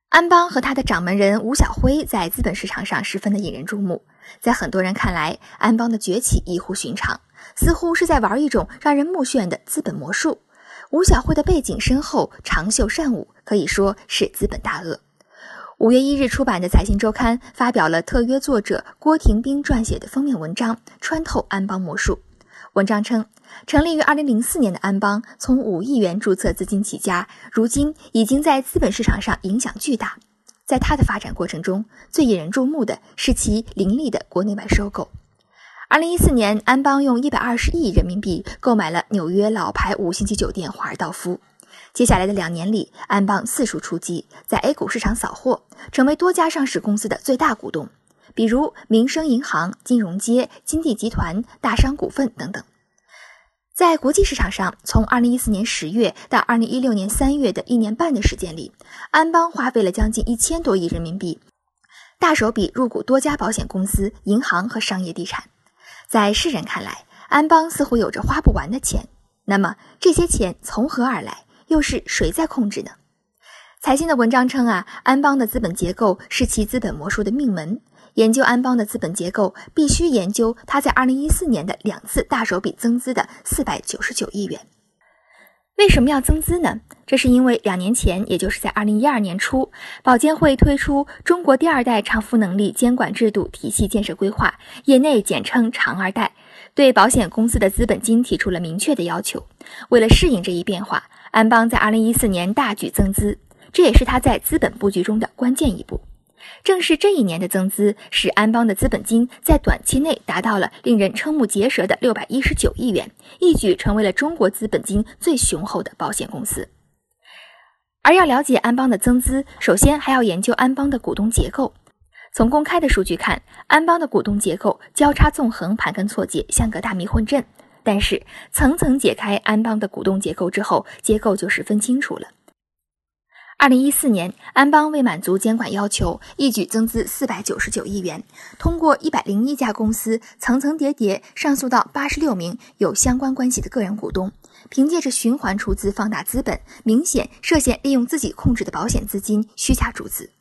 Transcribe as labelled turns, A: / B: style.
A: 安邦和他的掌门人吴晓辉在资本市场上十分的引人注目，在很多人看来，安邦的崛起异乎寻常，似乎是在玩一种让人目眩的资本魔术。吴晓辉的背景深厚，长袖善舞，可以说是资本大鳄。5月1日出版的《财经周刊》发表了特约作者郭廷斌撰写的封面文章《穿透安邦魔术》。文章称，成立于2004年的安邦从5亿元注册资金起家，如今已经在资本市场上影响巨大。在它的发展过程中，最引人注目的是其凌厉的国内外收购。2014年，安邦用120亿人民币购买了纽约老牌5星级酒店华尔道夫。接下来的2年里，安邦四处出击，在 A 股市场扫货，成为多家上市公司的最大股东，比如民生银行、金融街、金地集团、大商股份等等。在国际市场上，从2014年10月到2016年3月的1年半的时间里，安邦花费了将近1000多亿人民币，大手笔入股多家保险公司、银行和商业地产。在世人看来，安邦似乎有着花不完的钱，那么这些钱从何而来？又是谁在控制呢？财新的文章称安邦的资本结构是其资本魔术的命门。研究安邦的资本结构，必须研究它在2014年的2次大手笔增资的499亿元。为什么要增资呢？这是因为2年前，也就是在2012年初，保监会推出中国第2代偿付能力监管制度体系建设规划，业内简称偿二代，对保险公司的资本金提出了明确的要求。为了适应这一变化，安邦在2014年大举增资，这也是它在资本布局中的关键一步。正是这一年的增资，使安邦的资本金在短期内达到了令人瞠目结舌的619亿元，一举成为了中国资本金最雄厚的保险公司。而要了解安邦的增资，首先还要研究安邦的股东结构。从公开的数据看，安邦的股东结构交叉纵横，盘根错节，像个大迷魂阵。但是层层解开安邦的股东结构之后，结构就十分清楚了。2014年，安邦为满足监管要求，一举增资499亿元，通过101家公司层层叠叠上诉到86名有相关关系的个人股东，凭借着循环出资放大资本，明显涉嫌利用自己控制的保险资金虚假注资。